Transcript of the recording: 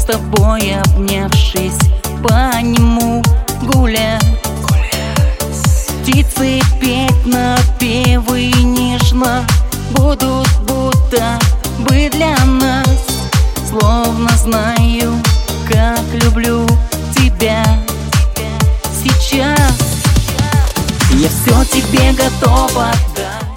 тобой обнявшись, по нему гулять. Птицы петь напевы нежно будут, будто бы для нас. Словно знаю, как люблю тебя сейчас. Я все тебе готова отдать.